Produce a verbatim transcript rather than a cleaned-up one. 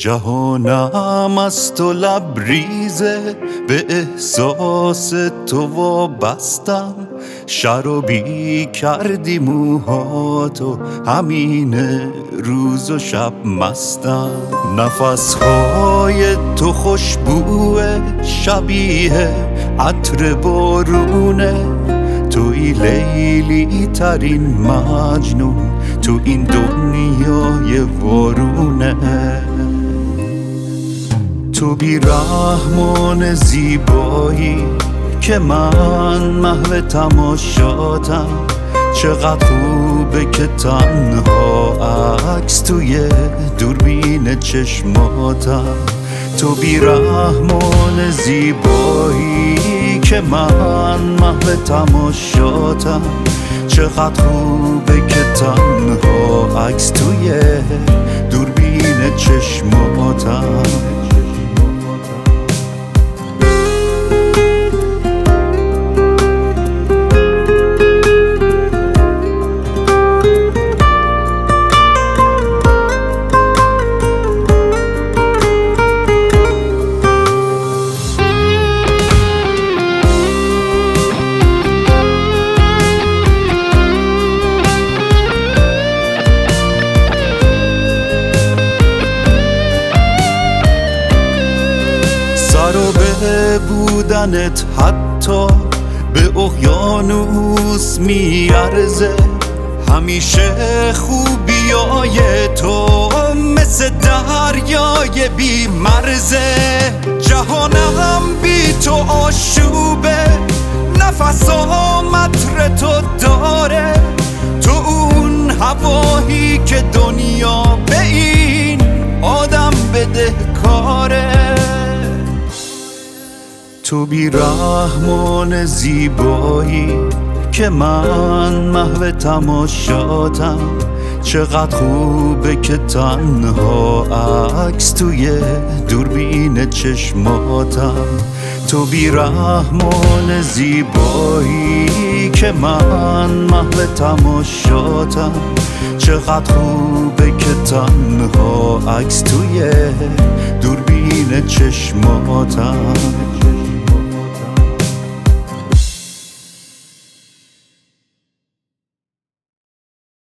جهانم از تو لبریزه، به احساس تو وابستم. شر و بی کردی موهاتو، همینه روز و شب مستم. نفسهای تو خوشبوه، شبیه عطر بارونه. توی لیلی ترین مجنون تو این دنیای وارونه. تو بی رحمان زیبایی که من محو تماشاتم. چقدر خوبه که تنها عکس توی دوربین چشماتم. تو بی رحمان زیبایی که من محو تماشاتم. چقدر خوبه که تنها عکس توی دوربین چشماتم. سر به بودنت حتی به اقیانوس میارزه. همیشه خوبیای تو مثل دریای بی مرزه. جهانم بی تو آشوبه، نفسام عطر تو داره. تو اون هوایی که دنیا به این آدم بده کاره. تو بی رحمان زیبایی که من محو تماشاتم. چقدر خوبه که تنها عکس توی دوربین چشماتم. تو بی رحمان زیبایی که من محو تماشاتم. چقدر خوبه که تنها عکس توی دوربین چشماتم.